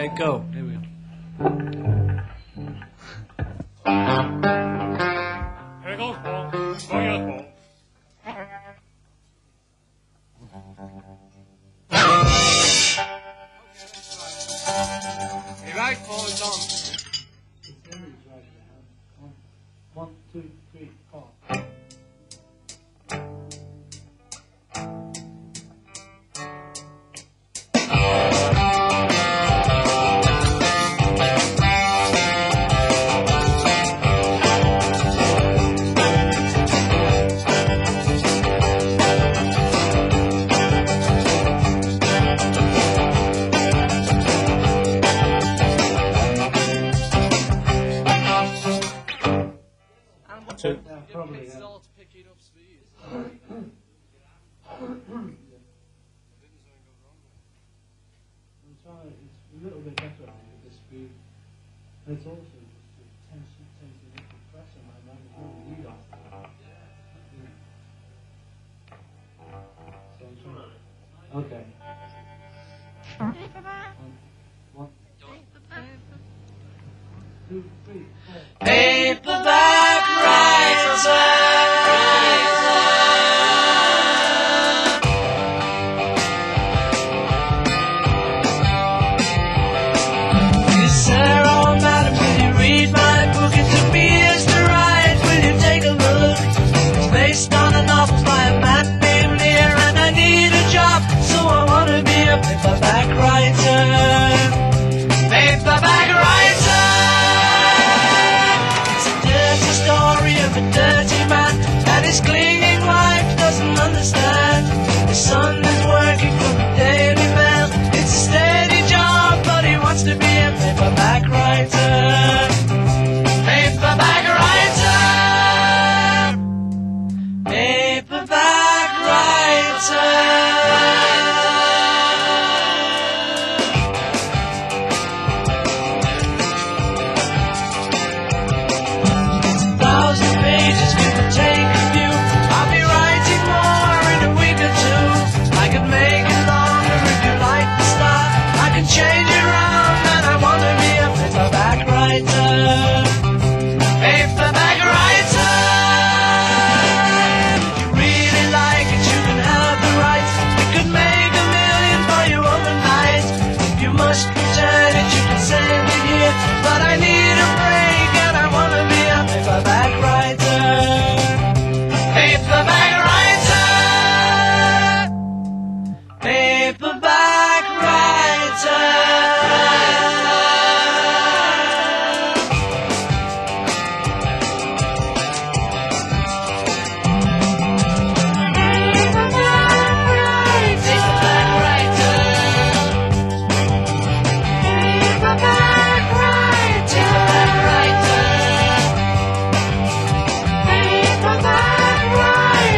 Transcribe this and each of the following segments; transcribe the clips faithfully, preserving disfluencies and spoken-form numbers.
Okay, go. Here we go. Here goes Paul. Go yes, Paul. Hey, right, Paul, it's on. One, two, three, four. Two. Yeah, probably. Yeah. to pick it up speed. I'm trying, it's a little bit better with the speed. It's also just the tension, tension, the pressure, my man is really lead off. So I'm trying. Okay. One, one, two, three, four. Paperback writer. Sarah, madam, will you read my book? It took me years to write. Will you take a look? It's based on a novel by a man named Lear, and I need a job, so I want to be a paperback writer. Paperback writer. It's a dirty story of a dirty man that his clinging wife doesn't understand. His son is working for the Daily Mail. It's a steady job, but he wants to be a paperback writer. Paperback writer. Paperback writer. Thousand pages, give or take a few. I'll be writing more in a week or two. I could make it longer if you like the start. I can change it around, and I want to be a paperback writer. Paperback writer. If you really like it, you can have the rights. We could make a million for you overnight. If you must return it, you can send it here. But I need a break, and I want to be a paperback writer. Paperback writer. Paperback writer. Paperback writer. Paperback writer. Paperback writer.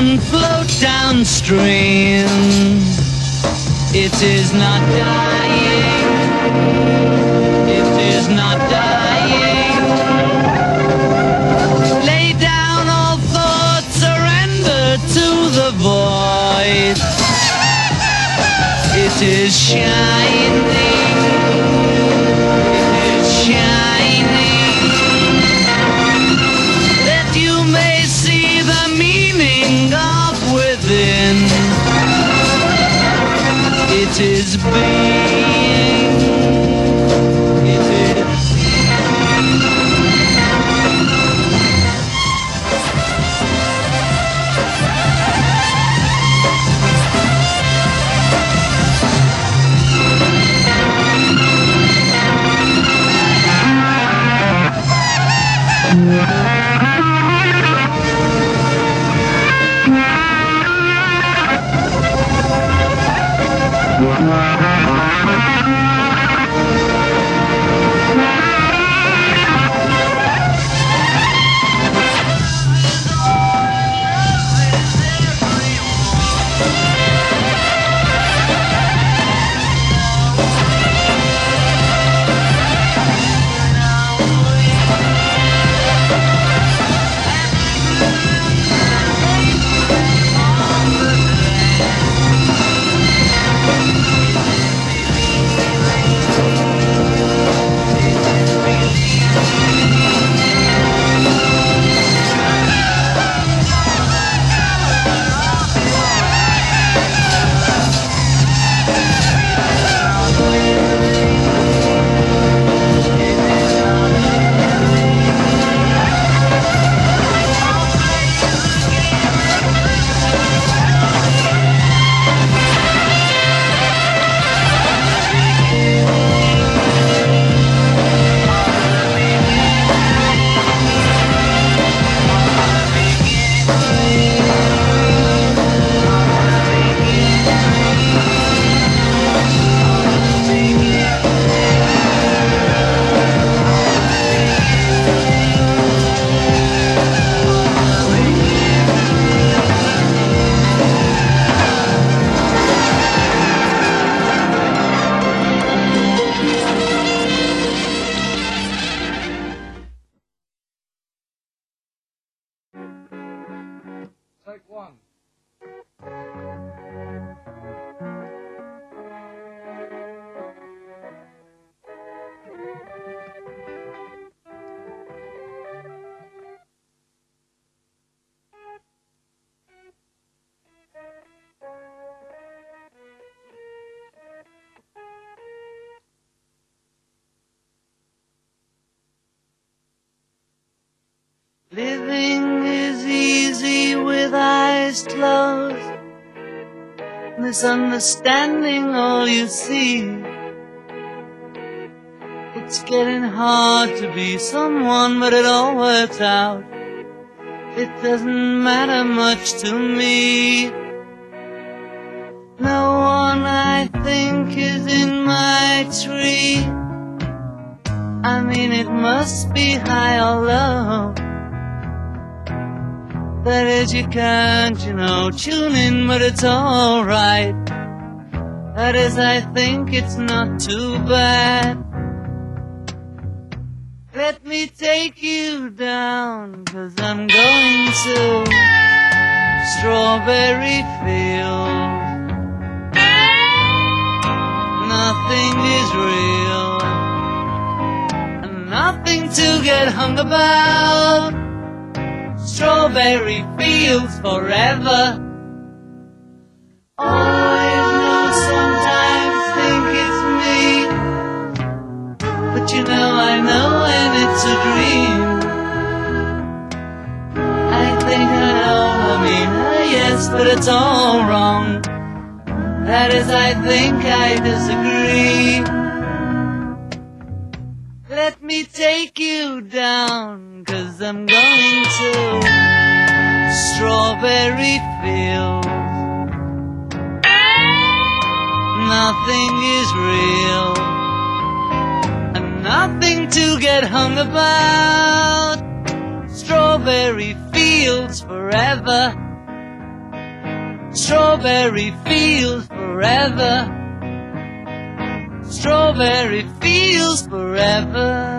doesn't float downstream. It is not dying. It is not dying. Lay down all thoughts, surrender to the void. It is shining. It is shining. That you may see the meaning of within. It is being. It is. Take one. Living is easy with eyes closed, misunderstanding all you see. It's getting hard to be someone, but it all works out. It doesn't matter much to me. No one I think is in my tree. I mean, it must be high or low. That is, you can't, you know, tune in, but it's alright. That is, I think it's not too bad. Let me take you down, 'cause I'm going to Strawberry Fields. Nothing is real, and nothing to get hung about. Strawberry fields forever. Always know, sometimes think it's me, but you know I know when it's a dream. I think I know, I mean, uh, yes, but it's all wrong. That is, I think I disagree. Let me take you down, 'cause I'm going to Strawberry Fields. Nothing is real, and nothing to get hung about. Strawberry Fields forever. Strawberry fields forever. Strawberry fields forever.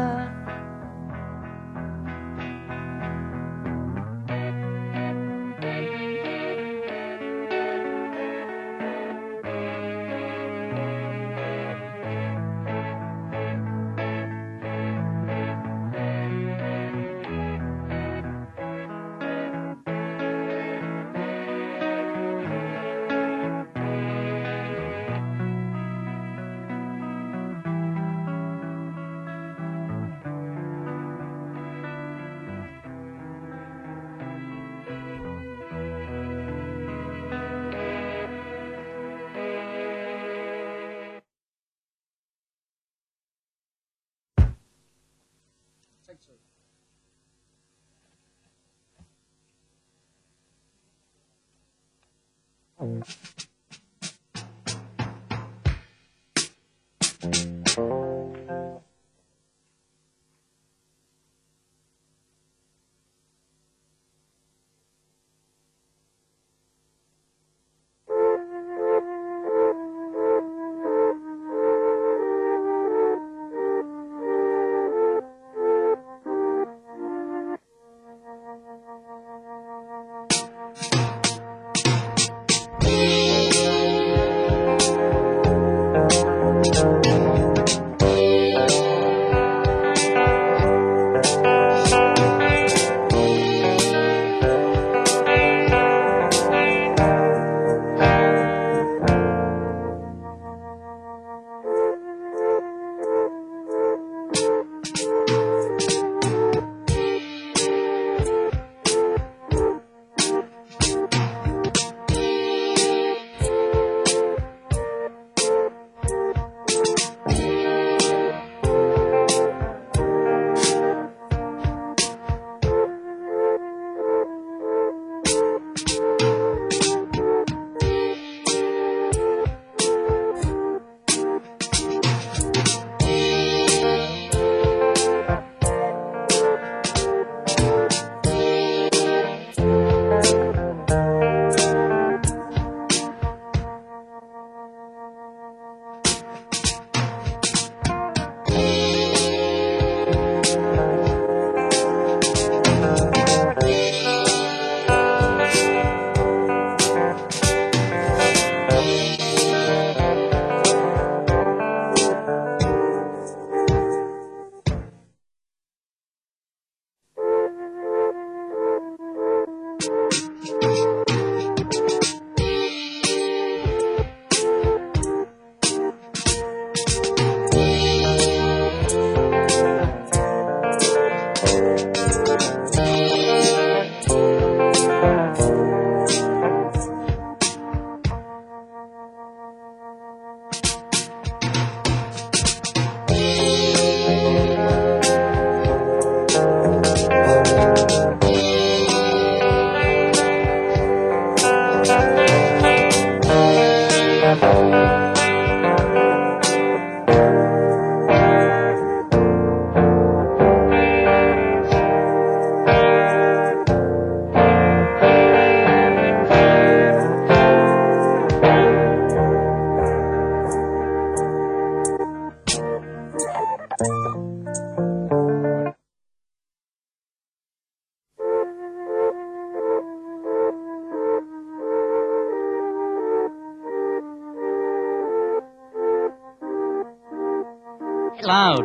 Loud.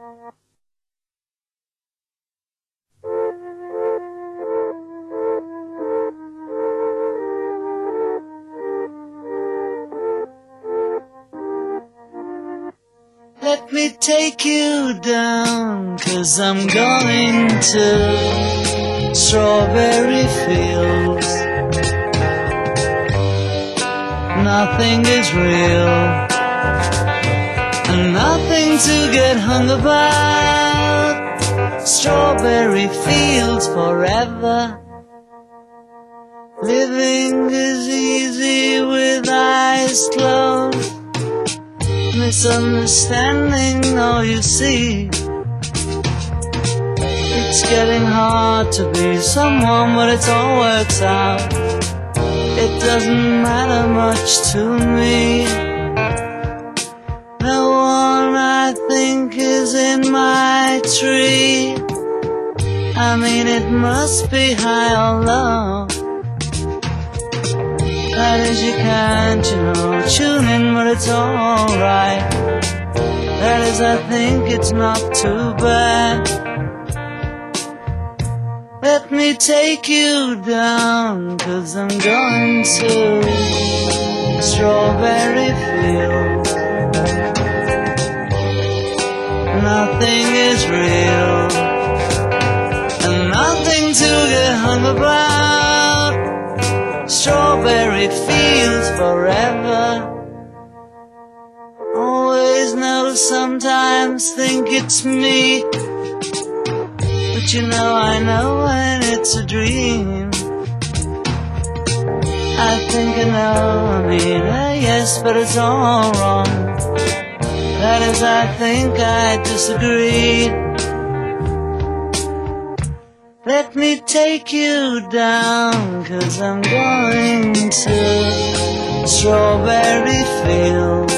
Let me take you down, 'cause I'm going to strawberry fields. Nothing is real, and nothing to get hung about. Strawberry fields forever. Living is easy with eyes closed. Misunderstanding all you see. It's getting hard to be someone, but it all works out. It doesn't matter much to me. No one I think is in my tree. I mean, it must be high or low. That is, you can't, you know, tune in, but it's alright. That is, I think it's not too bad. Let me take you down, 'cause I'm going to Strawberry Fields. Nothing is real, and nothing to get hung about. Strawberry fields forever. Always know, sometimes think it's me, but you know I know when it's a dream. I think I know, I mean, uh, yes, but it's all wrong. That is, I think I disagree. Let me take you down, 'cause I'm going to Strawberry Fields.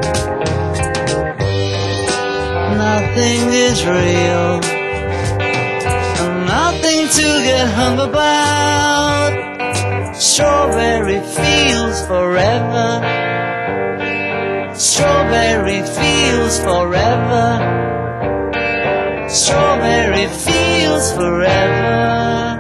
Nothing is real, and nothing to get hung about. Strawberry fields forever. Strawberry fields forever. Strawberry fields forever.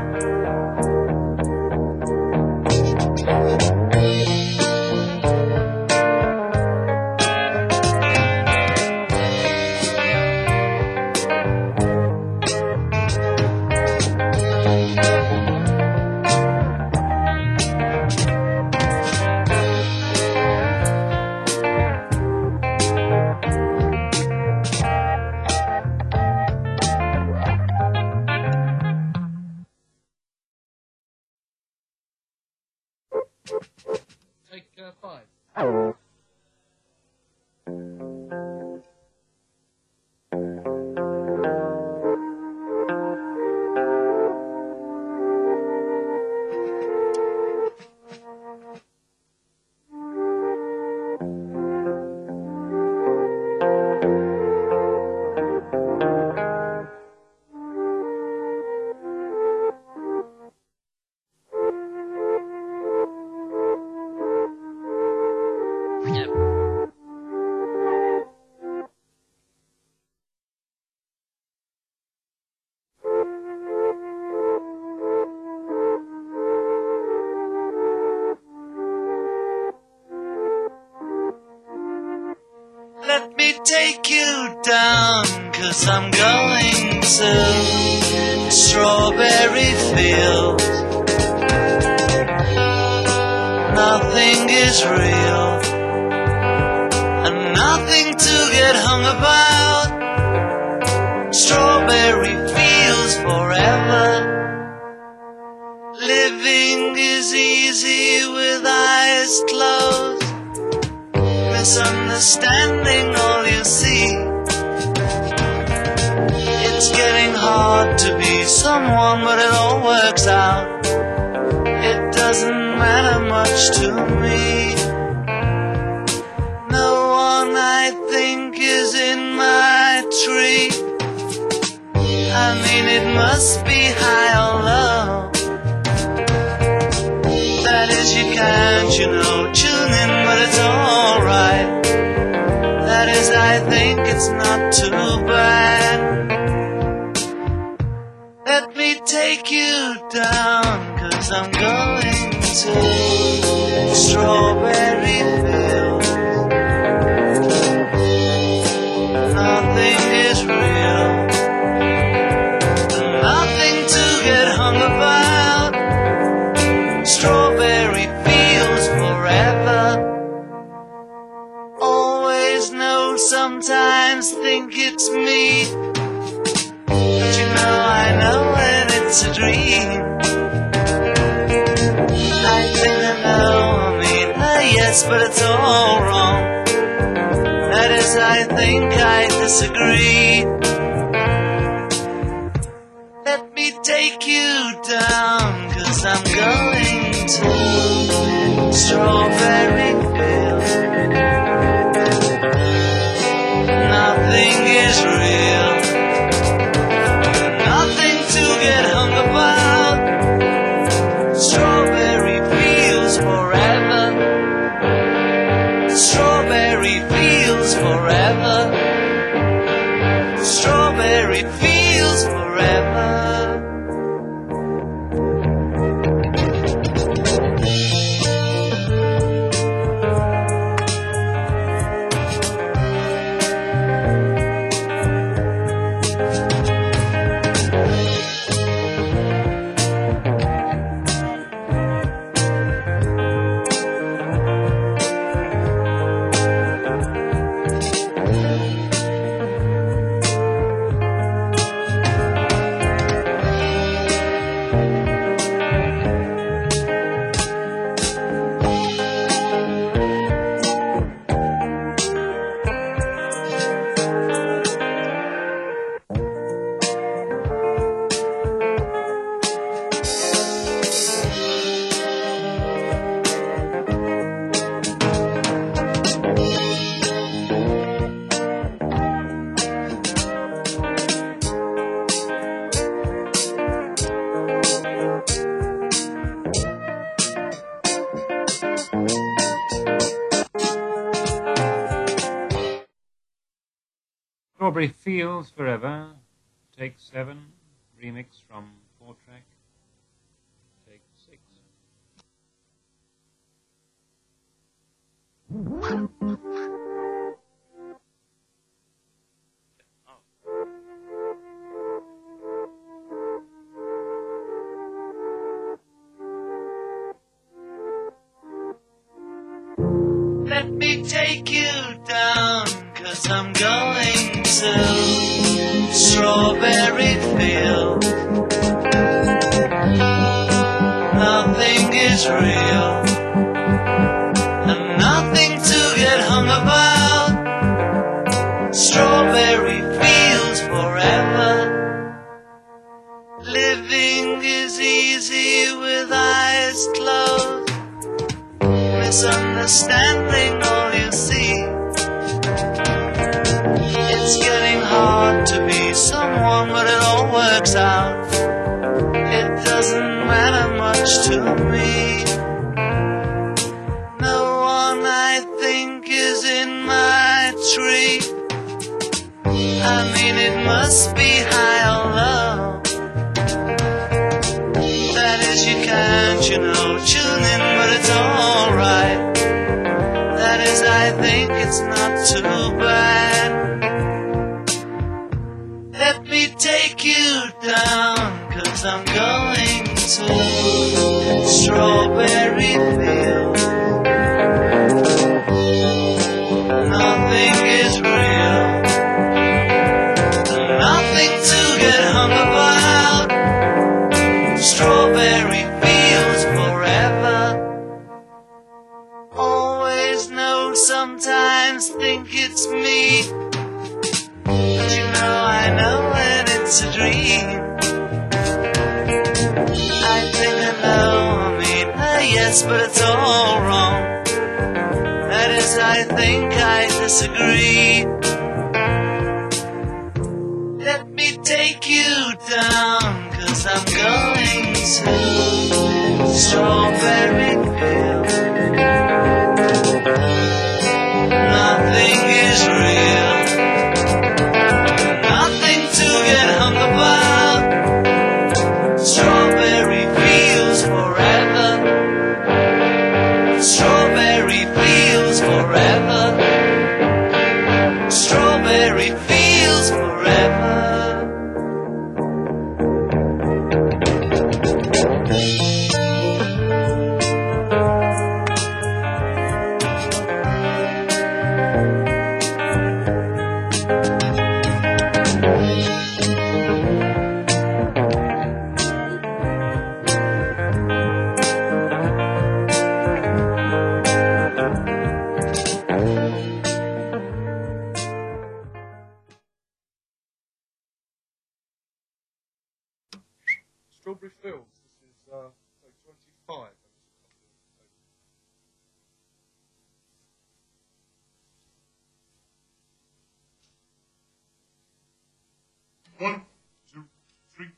Take uh, five. Let me take you down, 'cause I'm going to Strawberry Fields. Nothing is real, and nothing to get hung about. Strawberry fields forever. Living is easy with eyes closed. Misunderstanding all you see. It's getting hard to be someone, but it all works out. It doesn't matter much to me. No one I think is in my tree. I mean, it must be high or low. That is, you can't, you know, tune in, but it's alright. That is, I think it's not too bad. Let me take you down, 'cause I'm going to Strawberry Fields. Nothing is real, nothing to get hung about. Strawberry fields forever. Always know, sometimes think it's me, but you know I know when it's a dream. I think I know, I mean, uh, yes, but it's all wrong. That is, I think I disagree. Let me take you down, 'cause I'm going to strawberry fields. Nothing is real, nothing to get hung about. Strawberry fields forever, strawberry fields forever, strawberry fields forever. Strawberry Fields Forever, take seven, remix from four track, take six. Let me take you down, 'cause I'm going to strawberry field. Nothing is real, and nothing to get hung about. Strawberry fields forever. Living is easy with eyes closed. Misunderstanding all you see. It's getting hard to be someone, but it all works out. It doesn't matter much to me. No one I think is in my tree. I mean, it must be high or low. That is, you can't, you know, tune in, but it's alright. That is, I think it's not too bad. Let me take you down, 'cause I'm going to strawberry fields. Nothing is real, nothing to get hung about. Strawberry fields forever. Always know, sometimes think it's me. But you know I know when it's a dream. I think I know, I mean, uh, yes, but it's all wrong. That is, I think I disagree. Let me take you down, 'cause I'm going to strawberry fields. Nothing is real, nothing to get hung about. Strawberry fields forever, strawberry fields forever, strawberry fields forever. Strawberry Fields. This is uh, take twenty-five. One, two, three.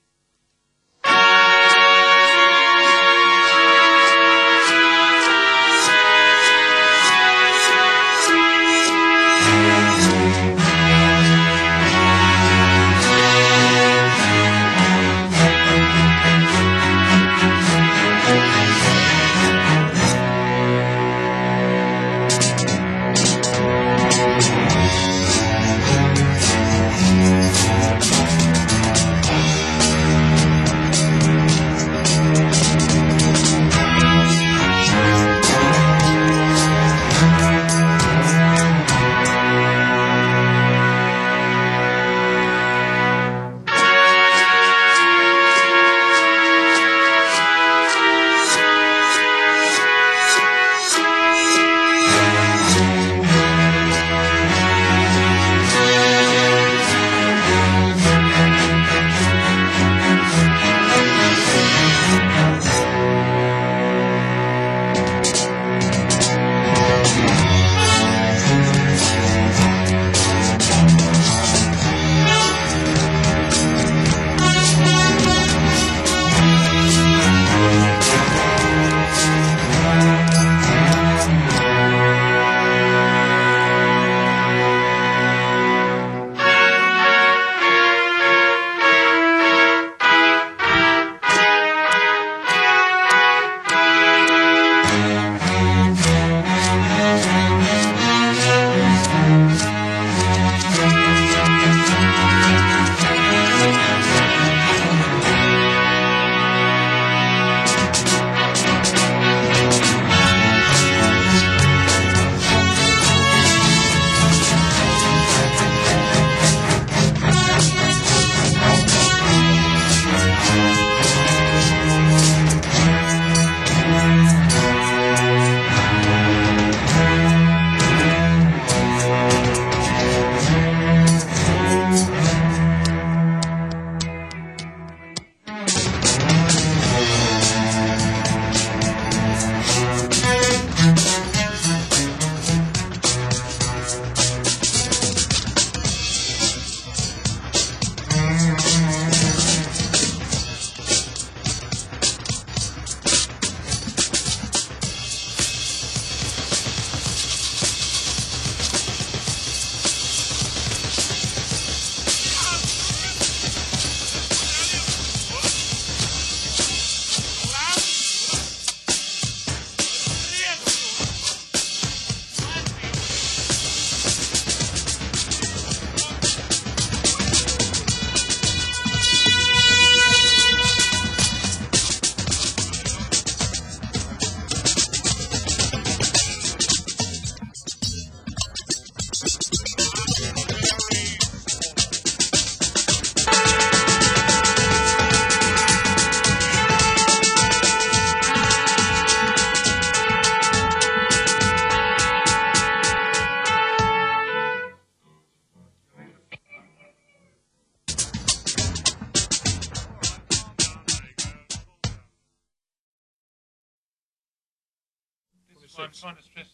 I'm trying to stress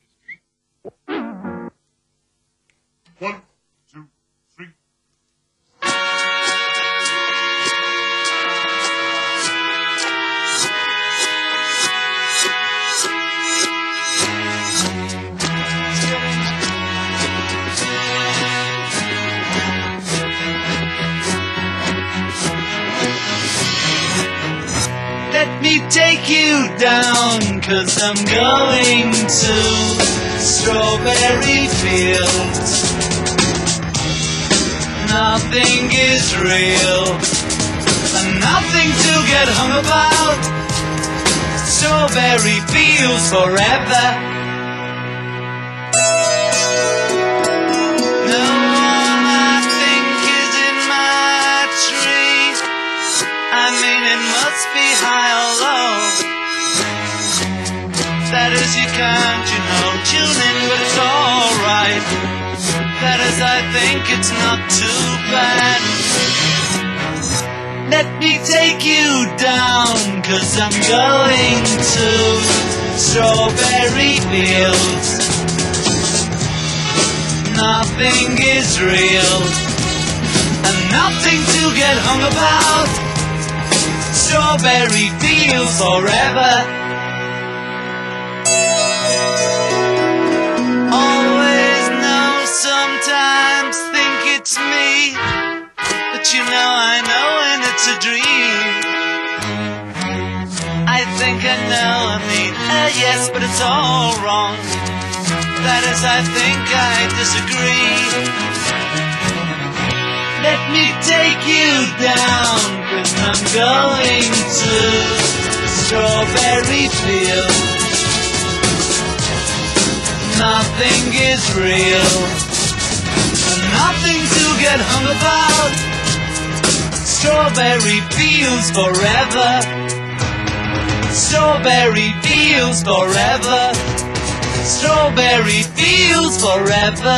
this point. One, two, three. Let me take you down, 'cause I'm going to strawberry fields. Nothing is real, and nothing to get hung about. Strawberry fields forever. No one I think is in my tree. I mean, it must be high or low. That is, you can't, you know, tune in, but it's alright. That is, I think it's not too bad. Let me take you down, 'cause I'm going to strawberry fields. Nothing is real, and nothing to get hung about. Strawberry fields forever. Always know, sometimes think it's me, but you know I know when it's a dream. I think I know, I mean, uh, yes, but it's all wrong. That is, I think I disagree. Let me take you down, 'cause I'm going to Strawberry Fields. Nothing is real, nothing to get hung about. Strawberry fields forever. Strawberry fields forever. Strawberry fields forever.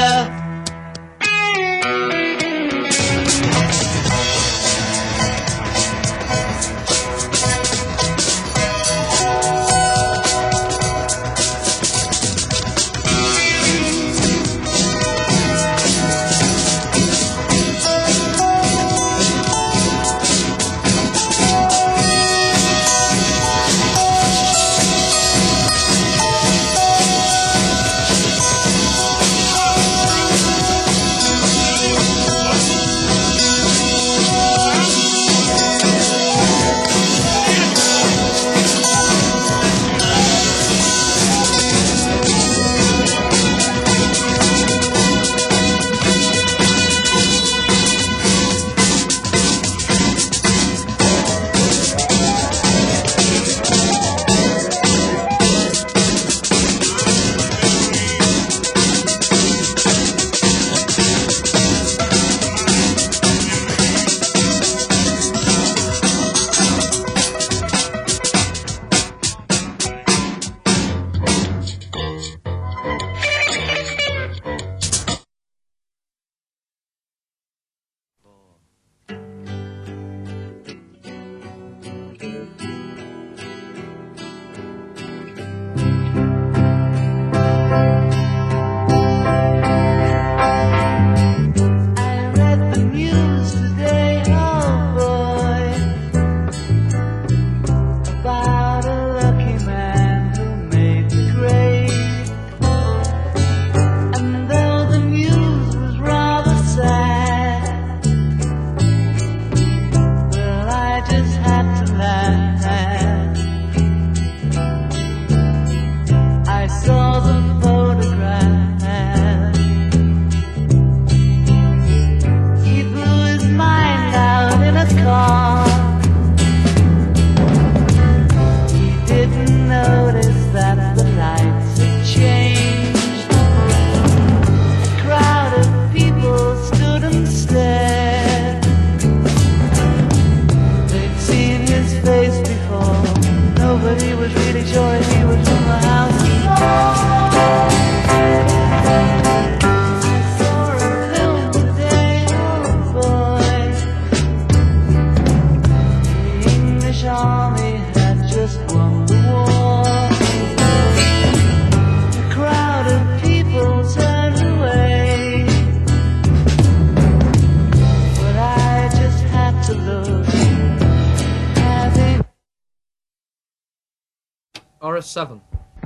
R S seven.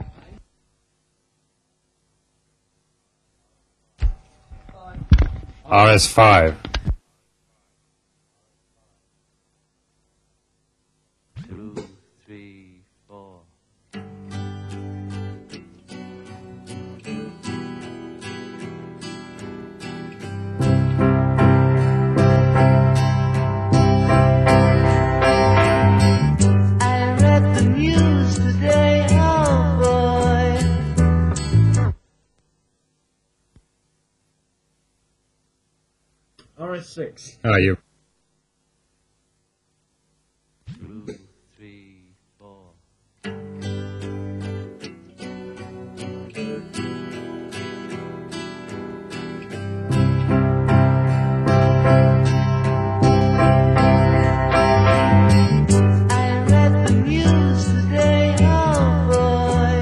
R S five. Two, three, four. I read the news today, oh boy. R S six. Ah, you. Two, three, four. I read the news today, oh boy,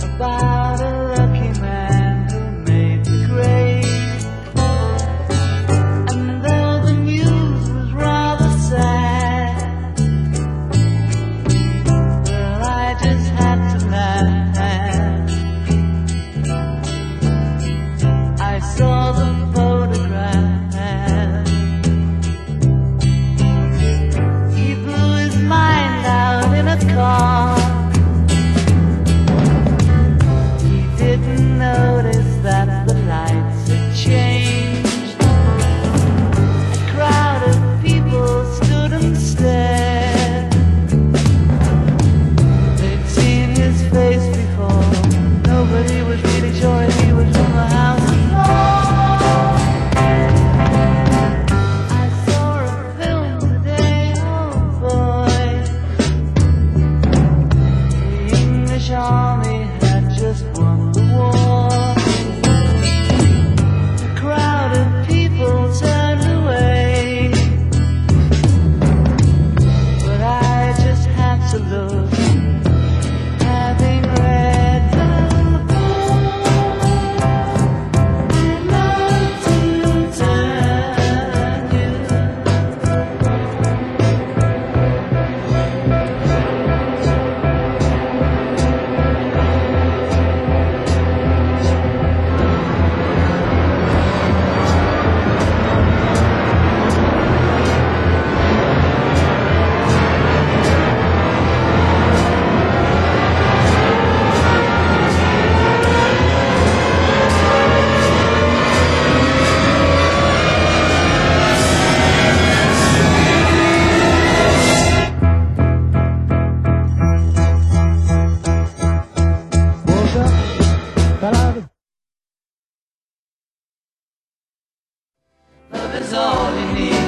about a lucky man who made the grade. Love is all you need.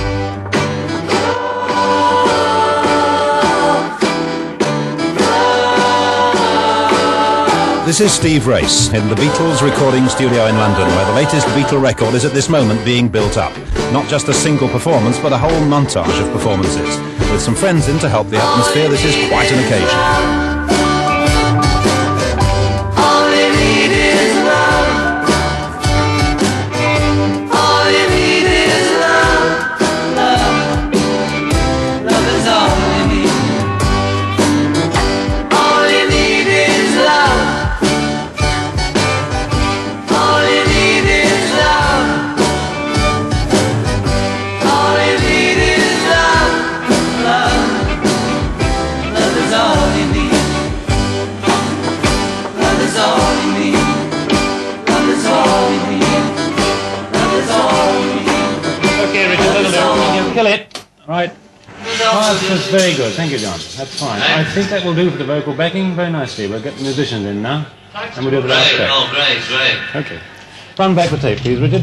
This is Steve Race in the Beatles recording studio in London, where the latest Beatle record is at this moment being built up. Not just a single performance, but a whole montage of performances. With some friends in to help the atmosphere, this is quite an occasion. All you need is love. All you need is love. Love. Love is all you need. All you need is love. All you need is love. All you need is love. Love. Love is all you need. Love is all you need. Love is all you need. Love is all you need. Okay, Richard, that'll do. You kill it. Right. Oh, that's very good. Thank you, John. That's fine. I think that will do for the vocal backing very nicely. We'll get the musicians in now, and we'll do the last track. Oh, great, great. Okay. Run back the tape, please, Richard.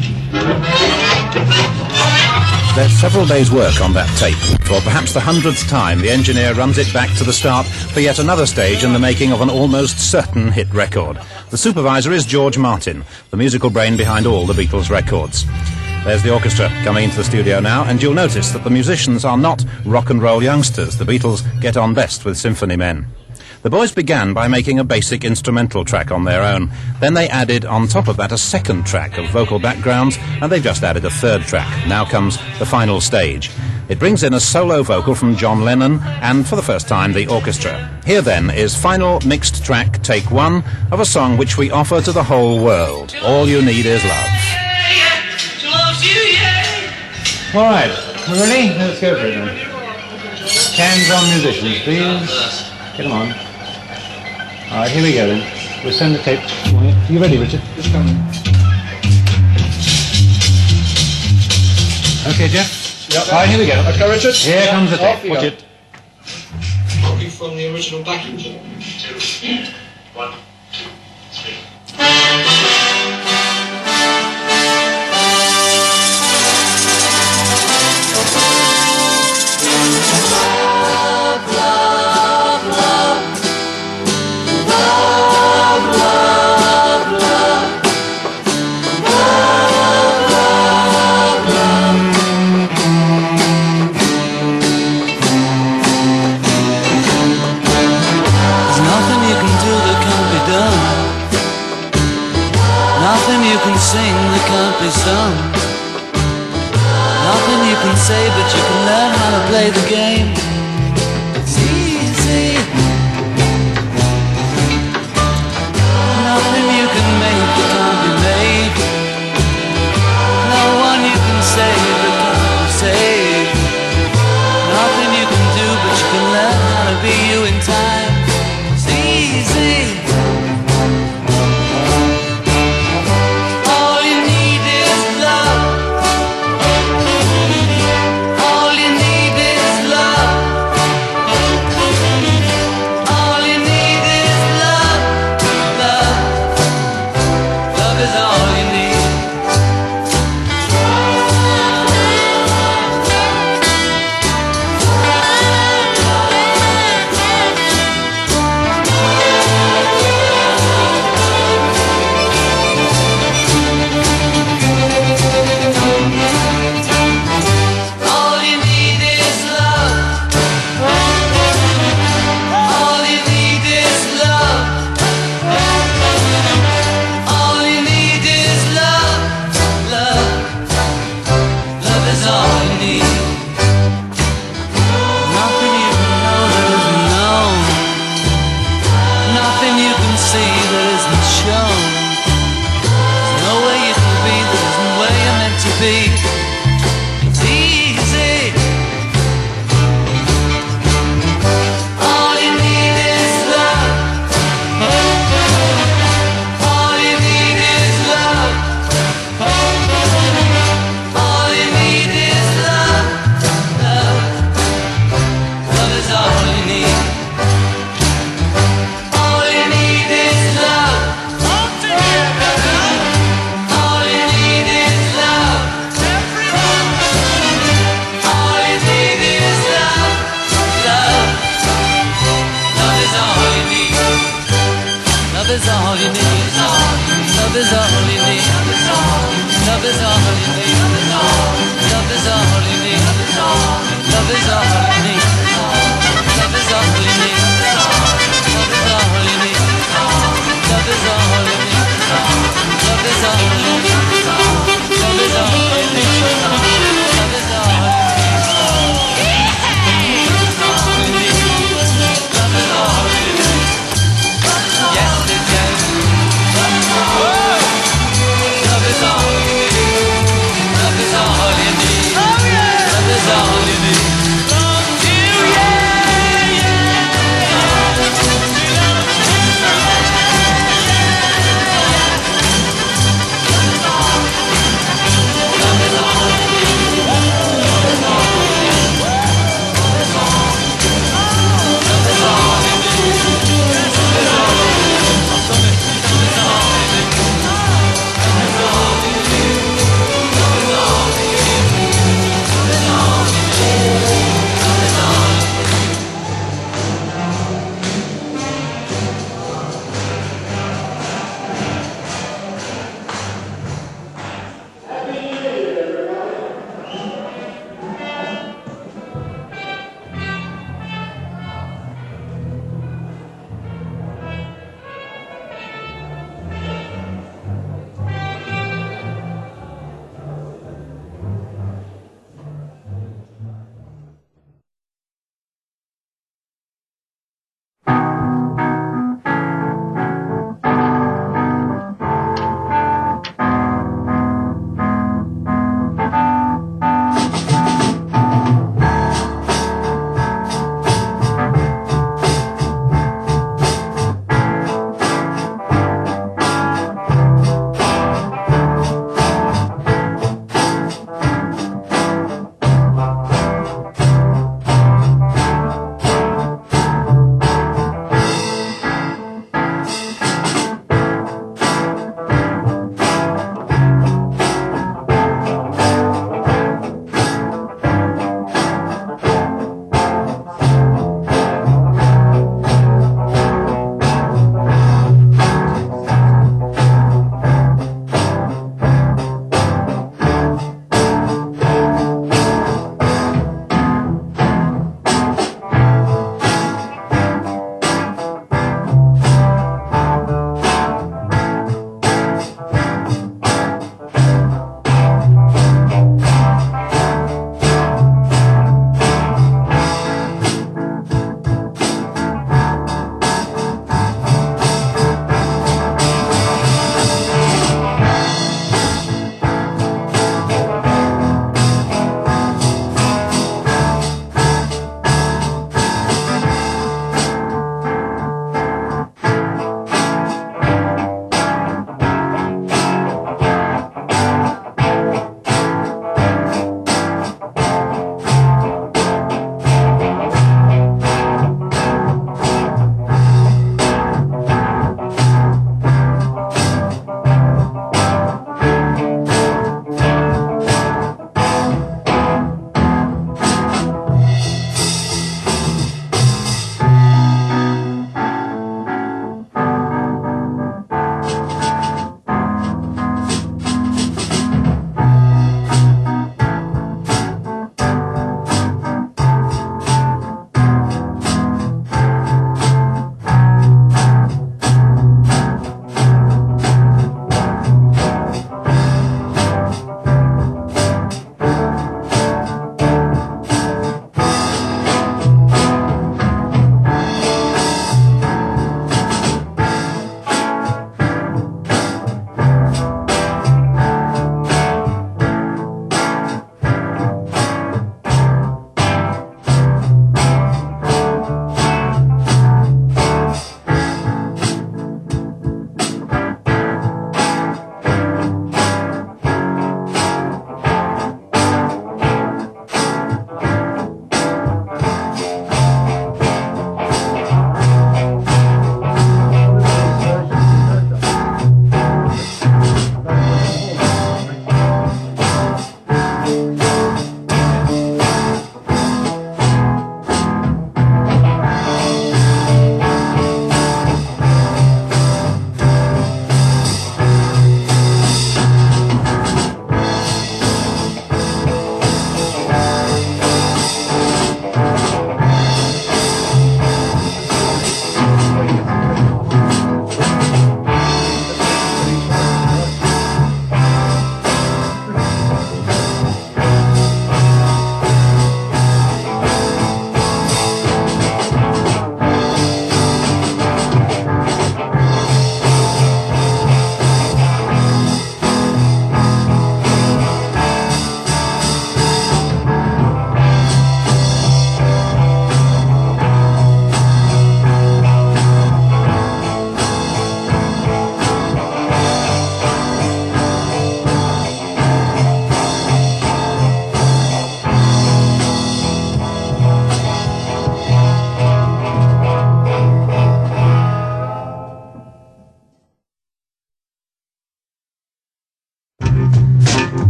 There's several days' work on that tape. For perhaps the hundredth time, the engineer runs it back to the start for yet another stage in the making of an almost certain hit record. The supervisor is George Martin, the musical brain behind all the Beatles records. There's the orchestra coming into the studio now, and you'll notice that the musicians are not rock and roll youngsters. The Beatles get on best with symphony men. The boys began by making a basic instrumental track on their own. Then they added on top of that a second track of vocal backgrounds, and they've just added a third track. Now comes the final stage. It brings in a solo vocal from John Lennon, and for the first time, the orchestra. Here then is final mixed track, take one, of a song which we offer to the whole world. All you need is love. She loves you, yeah. All right. We ready? Let's go for it then. Hands on musicians, please. Get them on. All right, here we go then. We'll send the tape. You ready, Richard? It's coming. Okay, Jeff? Yep. All right, here we go. Okay, Richard. Here Yeah, comes the off tape. you Watch go. it. Copy from the original backing track. Two, one, two, three. There's nothing you can do that can't be done. Nothing you can sing that can't be sung. Nothing you can say, but you can learn how to play the game. It's easy. Nothing you can make that can't be made. No one you can save that can't be saved. Nothing you can do, but you can learn how to be you in time. It's easy. All you need is love. All you need is love. Love is all you need. Love is all you need. Love is all you need. Love is all you need. Love is all you need. Love is all you need. Love is all you need. Love is all you need. Love is all you need. Love is all you need.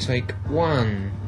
Take one.